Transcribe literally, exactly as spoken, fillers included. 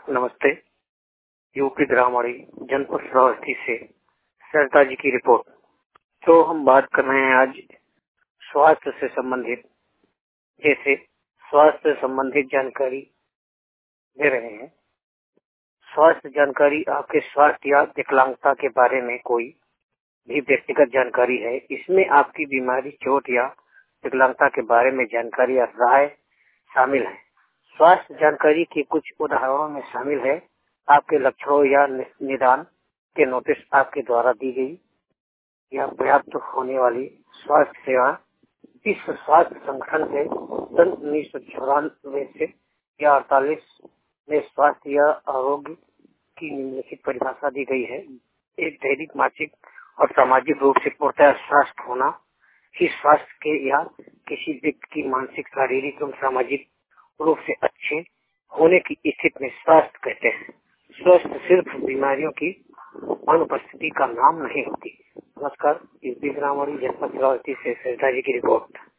नमस्ते। यूपी ग्रामवाड़ी जनपद श्रावस्ती से सरता जी की रिपोर्ट। तो हम बात कर रहे हैं आज स्वास्थ्य से संबंधित, जैसे स्वास्थ्य संबंधित जानकारी दे रहे हैं। स्वास्थ्य जानकारी आपके स्वास्थ्य या विकलांगता के बारे में कोई भी व्यक्तिगत जानकारी है। इसमें आपकी बीमारी, चोट या विकलांगता के बारे में जानकारी या राय शामिल है। स्वास्थ्य जानकारी के कुछ उदाहरणों में शामिल है आपके लक्षणों या निदान के नोटिस आपके द्वारा दी गई या पर्याप्त होने वाली स्वास्थ्य सेवा विश्व स्वास्थ्य संगठन से सन उन्नीस सौ चौरानवे से या अड़तालीस में स्वास्थ्य या आरोग्य की निम्नलिखित परिभाषा दी गई है। एक दैनिक, मासिक और सामाजिक रूप से पूर्णतः स्वस्थ होना ही स्वास्थ्य के या किसी व्यक्ति की मानसिक, शारीरिक एवं सामाजिक रूप से अच्छे होने की स्थिति में स्वास्थ्य कहते हैं। स्वस्थ सिर्फ बीमारियों की अनुपस्थिति का नाम नहीं होती। नमस्कार। यूपी ग्रामवाड़ी जनपद श्रावस्ती से सरता जी की रिपोर्ट।